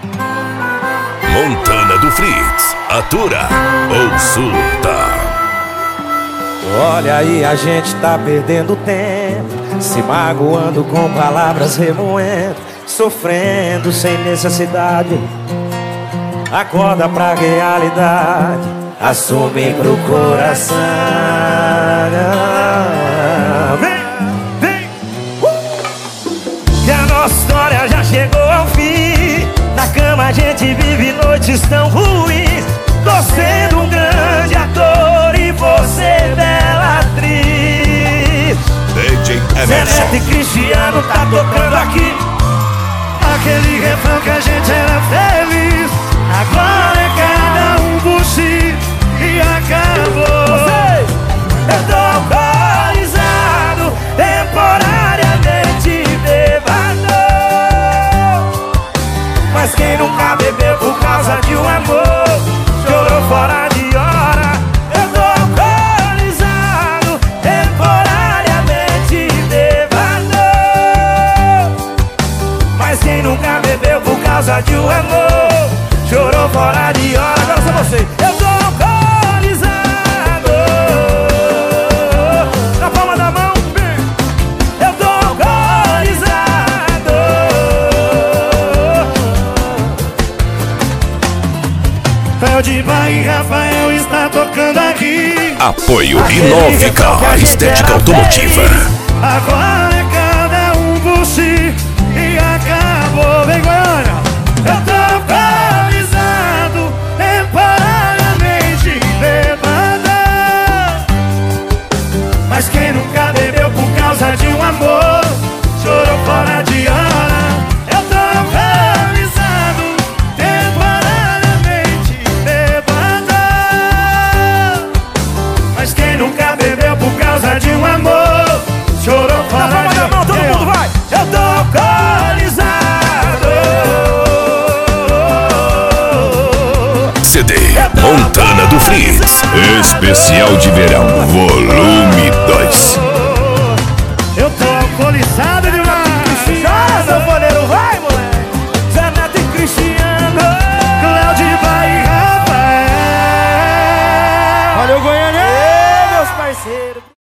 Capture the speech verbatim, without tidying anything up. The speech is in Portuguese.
Montana do Fritz, atura ou surta? Olha aí, a gente tá perdendo tempo, se magoando com palavras, remoendo, sofrendo sem necessidade. Acorda pra realidade, assume pro coração. Vem, vem, uh! Que a nossa história já chegou ao fim. Na cama a gente vive noites tão ruins. Tô sendo um grande ator e você bela atriz. D J Zé Neto e Cristiano tá tocando aqui aquele refrão que a gente era feliz. Agora é cada um por si e acabou. Eu tô alcoolizado, temporariamente bêbado. Mas quem nunca bebeu por causa de um amor, chorou fora de hora. Eu tô alcoolizado, temporariamente bêbado. Mas quem nunca bebeu por causa de um amor, chorou fora de hora. Agora só você. Eu tô alcoolizado. Na palma da mão. Eu tô alcoolizado. Rafael de Bahia e Rafael está tocando aqui. Apoio Inovica, estética automotiva. Agora é cada um por si e acabou. Vem, Goiânia. Eu tô alcoolizado, temporariamente bêbado. Mas quem nunca bebeu por causa de um amor, chorou fora de hora. Eu tô alcoolizado, temporariamente bêbado. Mas quem nunca bebeu por causa de um amor, chorou fora de hora. Todo mundo vai. Eu tô alcoolizado. C D Montana do Fritz, especial de verão, volume dois.